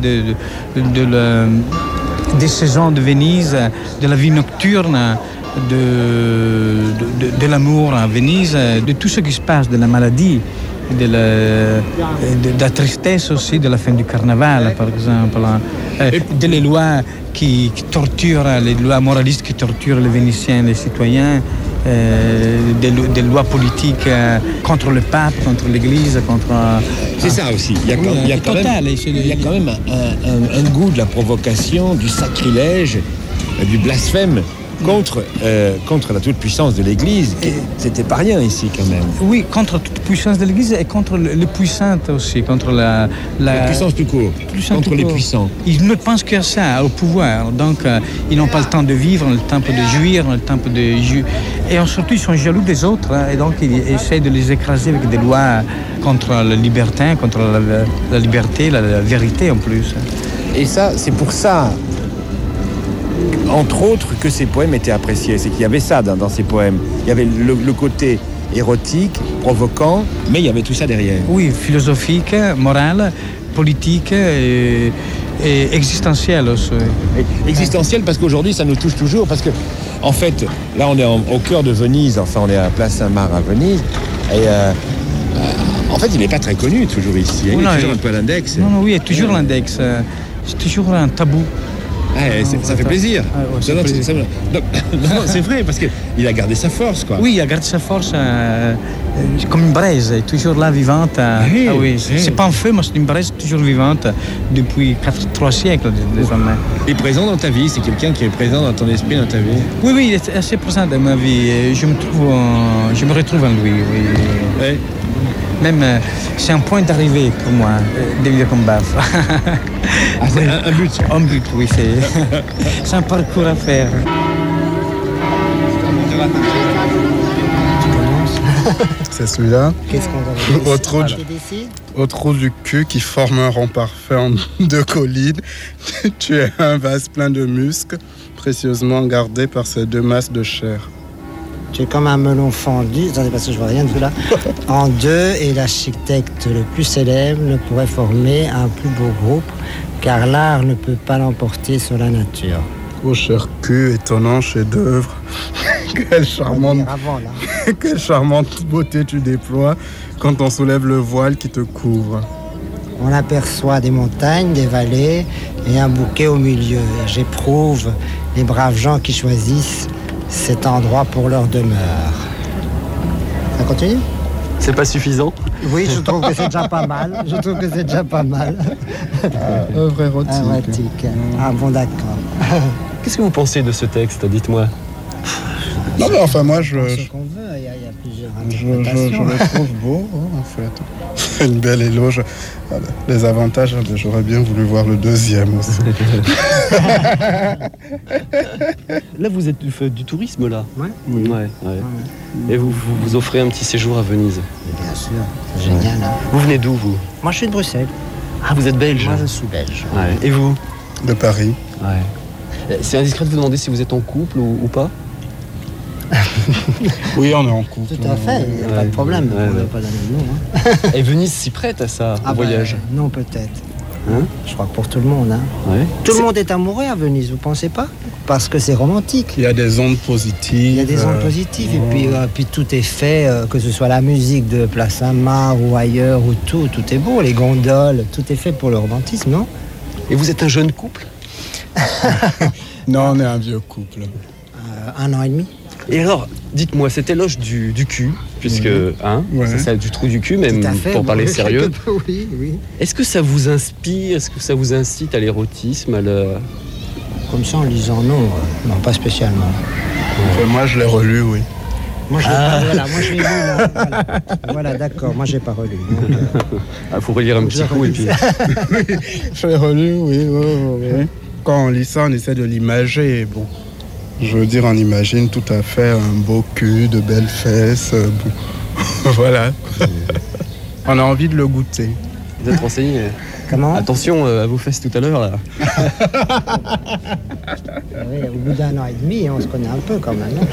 des saisons de Venise, de la vie nocturne, de l'amour à Venise, de tout ce qui se passe, de la maladie. de la tristesse aussi de la fin du carnaval, par exemple. Les lois qui torturent, les lois moralistes qui torturent les Vénitiens, les citoyens. Des lois politiques contre le pape, contre l'Église, contre... C'est ça aussi. Il y a quand même un goût de la provocation, du sacrilège, du blasphème contre la toute-puissance de l'Église. C'était pas rien ici quand même. Oui, contre la toute-puissance de l'Église et contre les puissantes aussi, contre la puissance tout court, contre les puissants. Ils ne pensent qu'à ça, au pouvoir. Donc, ils n'ont pas le temps de vivre, le temps de jouir, le temps de... Et surtout, ils sont jaloux des autres. Et donc, ils essaient de les écraser avec des lois contre le libertin, contre la liberté, la vérité en plus. Et ça, c'est pour ça... entre autres, que ces poèmes étaient appréciés. C'est qu'il y avait ça dans ces poèmes. Il y avait le côté érotique, provoquant, mais il y avait tout ça derrière. Oui, philosophique, moral, politique et existentiel aussi. Existentiel parce qu'aujourd'hui, ça nous touche toujours. Parce que, en fait, là, on est au cœur de Venise. Enfin, on est à Place Saint-Marc à Venise. Et en fait, il n'est pas très connu toujours ici. Il est toujours un peu à l'index. Non, oui, il y a toujours l'index. C'est toujours un tabou. Ça fait plaisir. Non, c'est vrai, parce qu'il a gardé sa force, quoi. Oui, il a gardé sa force comme une braise, toujours là, vivante. C'est pas un feu, mais c'est une braise toujours vivante depuis 3 siècles désormais. Il est présent dans ta vie, c'est quelqu'un qui est présent dans ton esprit, dans ta vie. Oui, il est assez présent dans ma vie. Je me retrouve en lui, oui. Ouais. Même, c'est un point d'arrivée pour moi, de vivre comme Baff. C'est un but. Un but, oui, c'est un parcours à faire. C'est celui-là. Qu'est-ce qu'on va Au trou du cul qui forme un rond parfait en 2 collines. Tu es un vase plein de muscles, précieusement gardé par ces 2 masses de chair. Tu es comme un melon fendu, attendez parce que je vois rien de tout là, en 2, et l'architecte le plus célèbre ne pourrait former un plus beau groupe, car l'art ne peut pas l'emporter sur la nature. Oh cher cul, étonnant chef-d'œuvre. Quelle charmante beauté tu déploies quand on soulève le voile qui te couvre. On aperçoit des montagnes, des vallées et un bouquet au milieu. Et j'éprouve les braves gens qui choisissent cet endroit pour leur demeure. Ça continue ? C'est pas suffisant ? Oui, je trouve que c'est déjà pas mal. Œuvre érotique. Ah bon, d'accord. Qu'est-ce que vous pensez de ce texte ? Dites-moi. Non, mais enfin, moi, je qu'on veut, il y a plusieurs interprétations. Je le trouve beau, en fait. C'est une belle éloge. Les avantages, j'aurais bien voulu voir le 2e aussi. Là, vous êtes du tourisme, là ? Ouais. Oui. Ouais. Et vous offrez un petit séjour à Venise ? Bien sûr, c'est génial. Hein. Vous venez d'où, vous ? Moi, je suis de Bruxelles. Ah, vous êtes belge ? Moi, je suis belge. Ouais. Et vous ? De Paris. Ouais. C'est indiscret de vous demander si vous êtes en couple ou pas ? Oui, on est en couple. Tout à fait, il n'y a pas de problème. On n'a pas donné de nom. Et Venise s'y prête à ça, au voyage ? Non, peut-être. Je crois que pour tout le monde. Tout le monde est amoureux à Venise, vous pensez pas ? Parce que c'est romantique. Il y a des ondes positives. Et puis tout est fait, que ce soit la musique de Place Saint-Marc ou ailleurs, ou tout est beau. Les gondoles, tout est fait pour le romantisme, non ? Et vous êtes un jeune couple ? Non, on est un vieux couple. 1 an et demi. Et alors, dites-moi, cet éloge du cul, puisque c'est ça, du trou du cul, même pour parler sérieux. Oui. Est-ce que ça vous inspire ? Est-ce que ça vous incite à l'érotisme, Comme ça, en lisant, non, pas spécialement. Moi, je l'ai relu, oui. Moi, je l'ai lu. Voilà, d'accord. Moi, j'ai pas relu. Il faut relire un petit coup et puis. Oui, je l'ai relu, oui. Quand on lit ça, on essaie de l'imager. Bon. Je veux dire, on imagine tout à fait un beau cul, de belles fesses. Voilà. On a envie de le goûter. Vous êtes renseigné ? Comment ? Attention à vos fesses tout à l'heure, là. Oui, au bout d'1 an et demi, on se connaît un peu quand même.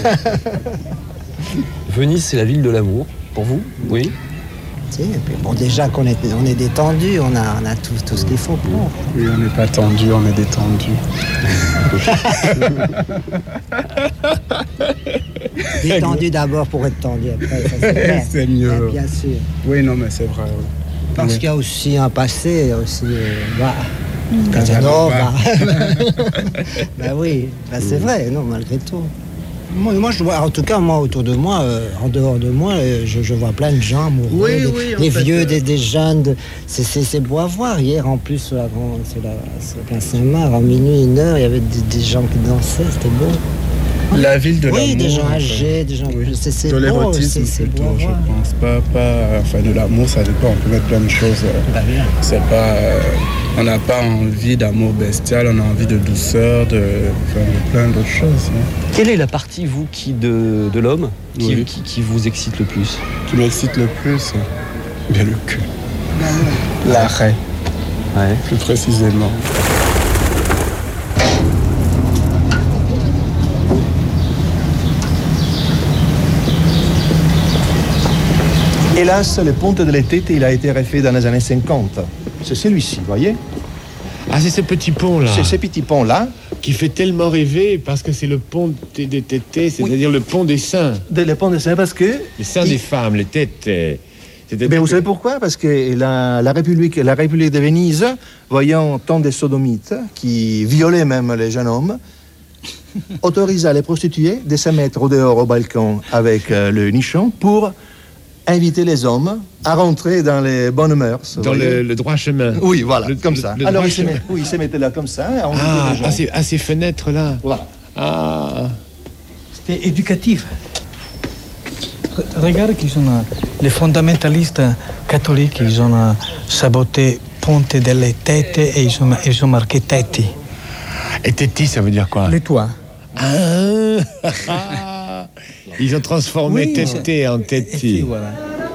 Venise, c'est la ville de l'amour, pour vous ? Oui. Et puis, bon, déjà qu'on est détendu, on a tout ce qu'il faut pour. Oui, on n'est pas tendu, on est détendu. Détendu d'abord pour être tendu après, ça c'est clair. C'est mieux. Bien sûr. Oui, non, mais c'est vrai. Oui. Parce qu'il y a aussi un passé, aussi. Casanova. Ben oui, c'est vrai, non, malgré tout. Moi, je vois, en tout cas, moi, autour de moi, en dehors de moi, je vois plein de gens amoureux, des vieux, des jeunes. C'est beau à voir. Hier, en plus, sur la place Saint-Marc, en minuit, 1h, il y avait des gens qui dansaient, c'était beau. La ville de l'amour. Oui, des gens âgés, des gens... C'est de beau, l'érotisme plutôt, je pense. Enfin, de l'amour, ça dépend, on peut mettre plein de choses. C'est pas... on n'a pas envie d'amour bestial, on a envie de douceur, de plein d'autres choses. Quelle est la partie, vous, de l'homme qui vous excite le plus? Qui m'excite le plus? Bien le cul. L'arrêt. Ouais. Plus précisément. Hélas, le pont de l'été, il a été refait dans les années 50. C'est celui-ci, vous voyez? Ah, c'est ce petit pont-là. C'est ce petit pont-là. Qui fait tellement rêver parce que c'est le pont des tétés, c'est-à-dire le pont des seins. Le pont des seins, parce que... Les seins des femmes, les tétés. Mais vous savez pourquoi? Parce que la République de Venise, voyant tant de sodomites qui violaient même les jeunes hommes, autorisa les prostituées de se mettre au dehors au balcon avec le nichon pour inviter les hommes à rentrer dans les bonnes mœurs. Dans le droit chemin. Oui, voilà, comme ça. Alors ils se mettaient là comme ça. À ces fenêtres-là. Voilà. Ah. C'était éducatif. Regarde qu'ils ont, les fondamentalistes catholiques, ils ont saboté Ponte delle Tette et ils ont marqué Tetti. Et Tetti, ça veut dire quoi? Les toits. Ils ont transformé Tetti en Tetti. Voilà.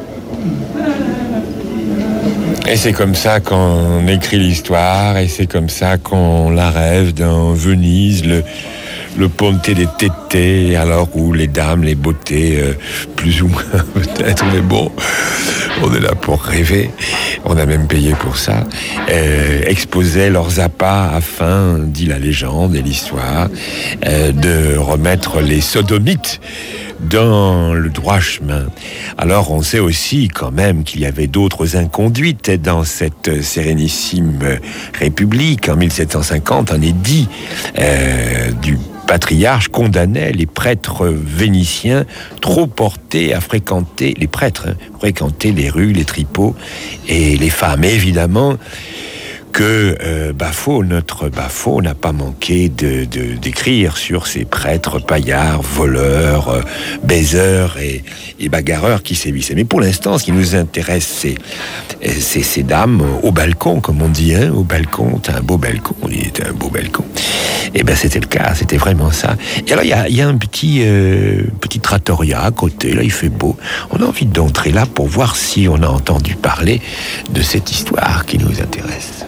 Et c'est comme ça qu'on écrit l'histoire, et c'est comme ça qu'on la rêve dans Venise, le Ponte des Tétés, alors où les dames, les beautés, plus ou moins peut-être, mais bon, on est là pour rêver, on a même payé pour ça, exposaient leurs appâts afin, dit la légende et l'histoire, de remettre les sodomites dans le droit chemin. Alors on sait aussi quand même qu'il y avait d'autres inconduites dans cette sérénissime république. En 1750, un édit du patriarche condamnait les prêtres vénitiens trop portés à fréquenter, les prêtres, fréquenter les rues, les tripots et les femmes. Et évidemment que notre Bafo n'a pas manqué d'écrire sur ces prêtres paillards, voleurs, baiseurs et bagarreurs qui sévissaient. Mais pour l'instant, ce qui nous intéresse, c'est ces dames au balcon, comme on dit, au balcon. T'as un beau balcon, on dit t'as un beau balcon. Et c'était le cas, c'était vraiment ça. Et alors il y a un petit trattoria à côté, là il fait beau. On a envie d'entrer là pour voir si on a entendu parler de cette histoire qui nous intéresse.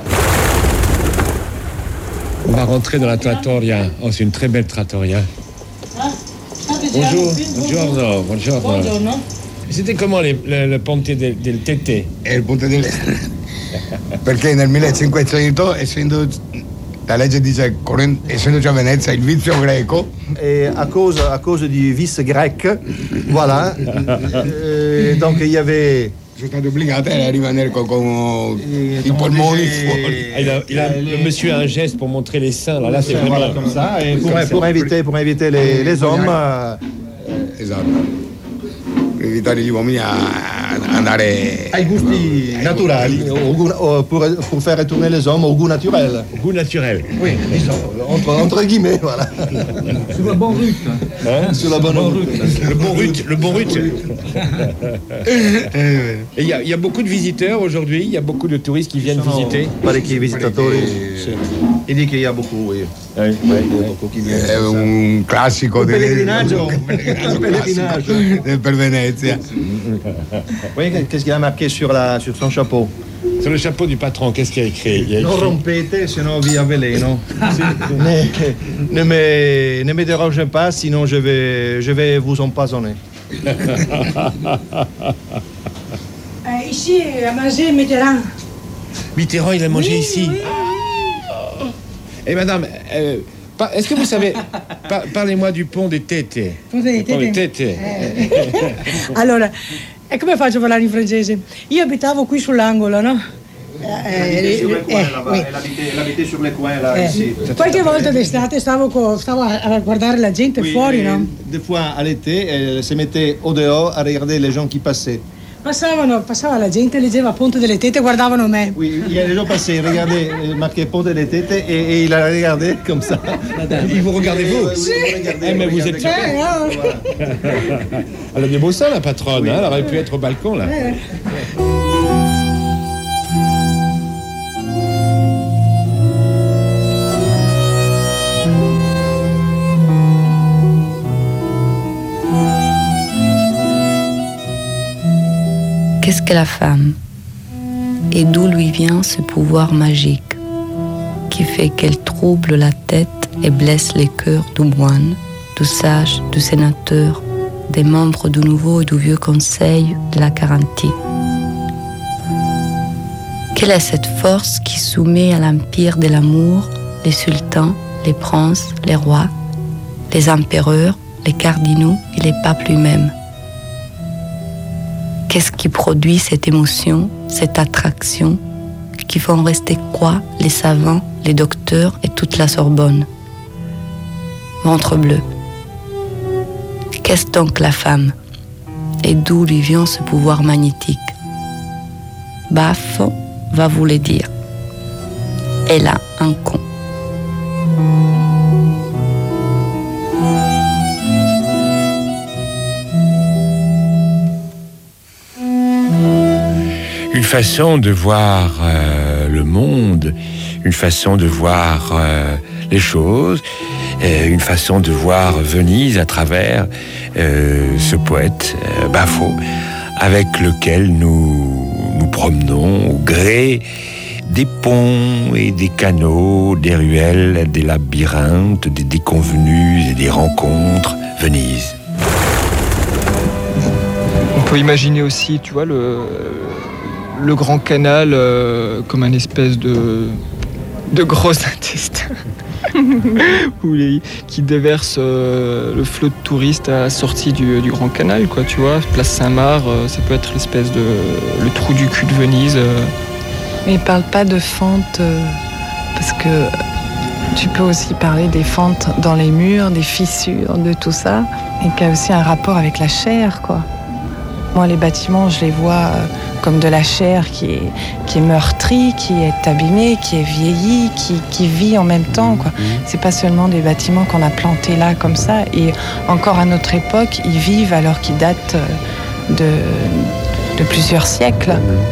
On va rentrer dans la trattoria. Oh, c'est une très belle trattoria. Bonjour, buongiorno. C'était comment le Ponte del Tette? Il Ponte del perché nel 1500, essendo la legge dice, essendoci a Venezia il vizio greco, et à cause du vice grec, voilà, donc il y avait... sono state obbligate a rimanere con i polmoni fuori. Le monsieur a un geste pour montrer les seins. Là c'est vraiment voilà, comme ça, et pour inviter les hommes. Esatto. Per invitare gli uomini a andare ai gusti naturali, pour faire retourner les hommes au goût naturel. Au goût naturel. Oui, disons, entre guillemets, voilà. Sur la bonne route. Sur la bonne route. Le bon rut. Et il y a beaucoup de visiteurs aujourd'hui, il y a beaucoup de touristes qui viennent visiter. Parecchi visitatori. Il dit qu'il y a beaucoup, oui. È un classico del pellegrinaggio per Venezia. Oui, qu'est-ce qu'il a marqué sur son chapeau? Sur le chapeau du patron, qu'est-ce qu'il y a écrit? Non rompete, sinon via veleno. Ne me dérangez pas, sinon je vais vous empoisonner. Ici, à manger Mitterrand. Mitterrand, il a mangé ici. Oui. Et madame, Est-ce que vous savez... Parlez-moi du pont des Tete. Pont dei Tete? Tete. Allora, e come faccio a parlare in francese? Io abitavo qui sull'angolo, no? L'abité sur les coins, là, ici. Qualche volta d'estate stavo a guardare la gente fuori, no? Des fois, à l'été, elle se mettait au dehors à regarder les gens qui passaient. Passava la gente, leggeva Ponte delle Tete, guardavano me. Oui, il y a des gens passés, regardez, marqué Ponte delle Tete, et il a regardé comme ça. Il vous regardez vous? Sì. Mais vous êtes... Elle a bien beau ça, la patronne, oui. Hein, elle aurait pu être au balcon, là. Qu'est-ce que la femme? Et d'où lui vient ce pouvoir magique qui fait qu'elle trouble la tête et blesse les cœurs du moine, du sage, du sénateur, des membres du nouveau et du vieux conseil de la Carinthie? Quelle est cette force qui soumet à l'empire de l'amour les sultans, les princes, les rois, les empereurs, les cardinaux et les papes lui-même? Qu'est-ce qui produit cette émotion, cette attraction qui font rester quoi les savants, les docteurs et toute la Sorbonne? Ventre bleu. Qu'est-ce donc la femme? Et d'où lui vient ce pouvoir magnétique? Baffo va vous le dire. Elle a un con. Une façon de voir le monde, une façon de voir les choses, une façon de voir Venise à travers ce poète Baffo, avec lequel nous promenons au gré des ponts et des canaux, des ruelles, des labyrinthes, des déconvenues et des rencontres. Venise. On peut imaginer aussi, tu vois, le grand canal comme un espèce de gros intestin qui déverse le flot de touristes à la sortie du grand canal, quoi, tu vois. Place Saint-Marc, ça peut être l'espèce de le trou du cul de Venise. Mais il parle pas de fentes parce que tu peux aussi parler des fentes dans les murs, des fissures, de tout ça, et qui a aussi un rapport avec la chair, quoi. Moi, les bâtiments, je les vois comme de la chair qui est meurtrie, qui est abîmée, qui est vieillie, qui vit en même temps, quoi. C'est pas seulement des bâtiments qu'on a plantés là comme ça. Et encore à notre époque, ils vivent alors qu'ils datent de plusieurs siècles.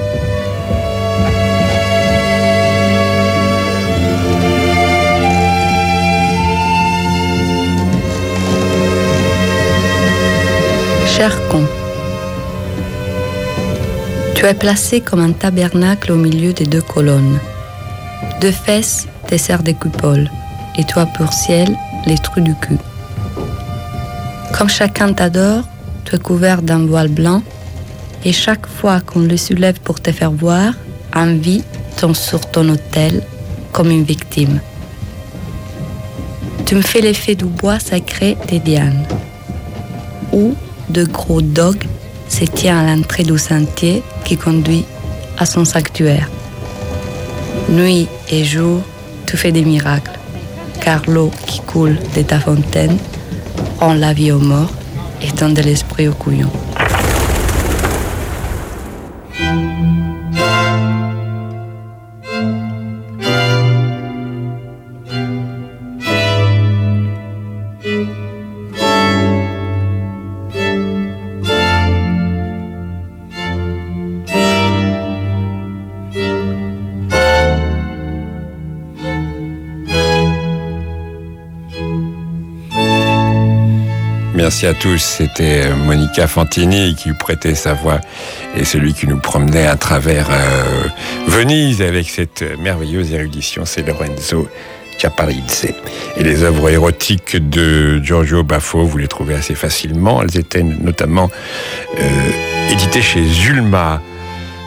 Cher con, tu es placé comme un tabernacle au milieu des deux colonnes. Deux fesses te servent de coupole, et toi pour ciel, les trous du cul. Comme chacun t'adore, tu es couvert d'un voile blanc, et chaque fois qu'on le soulève pour te faire voir, envie tombe sur ton autel comme une victime. Tu me fais l'effet du bois sacré des Dianes, où de gros dogs se tient à l'entrée du sentier qui conduit à son sanctuaire. Nuit et jour, tu fais des miracles, car l'eau qui coule de ta fontaine rend la vie aux morts et donne de l'esprit aux couillons. Merci à tous, c'était Monica Fantini qui prêtait sa voix et celui qui nous promenait à travers Venise avec cette merveilleuse érudition, c'est Lorenzo Chiapparizze. Et les œuvres érotiques de Giorgio Baffo, vous les trouvez assez facilement. Elles étaient notamment éditées chez Zulma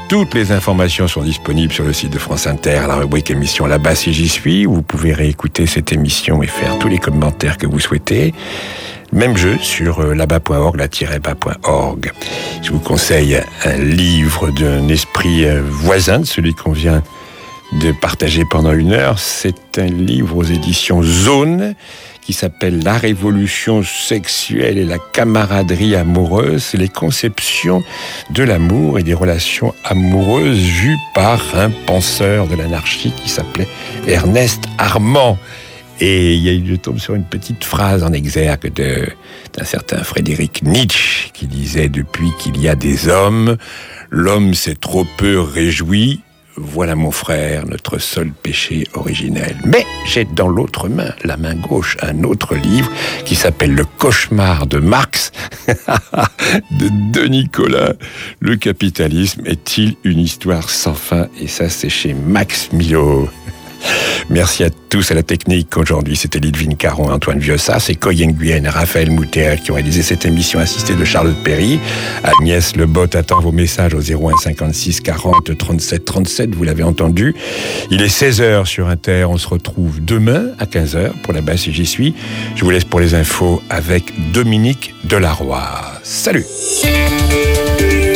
Toutes les informations sont disponibles sur le site de France Inter, à la rubrique émission Là-bas si j'y suis. Vous pouvez réécouter cette émission et faire tous les commentaires que vous souhaitez. Même jeu sur là-bas.org, la-bas.org. Je vous conseille un livre d'un esprit voisin de celui qu'on vient de partager pendant 1 heure. C'est un livre aux éditions Zone qui s'appelle La révolution sexuelle et la camaraderie amoureuse. C'est les conceptions de l'amour et des relations amoureuses vues par un penseur de l'anarchie qui s'appelait Ernest Armand. Et je tombe sur une petite phrase en exergue d'un certain Friedrich Nietzsche qui disait « Depuis qu'il y a des hommes, l'homme s'est trop peu réjoui. Voilà mon frère, notre seul péché originel. » Mais j'ai dans l'autre main, la main gauche, un autre livre qui s'appelle Le cauchemar de Marx, de Denis Collin. Le capitalisme est-il une histoire sans fin? Et ça, c'est chez Max Milo. Merci à tous à la technique. Aujourd'hui, c'était Lidvine Caron, Antoine Viossa, c'est Coy Nguyen, Raphaël Mouter qui ont réalisé cette émission assistée de Charlotte Perry. Agnès Lebot attend vos messages au 01 56 40 37 37, vous l'avez entendu. Il est 16h sur Inter, on se retrouve demain à 15h pour Là-bas si j'y suis. Je vous laisse pour les infos avec Dominique Delaroy. Salut!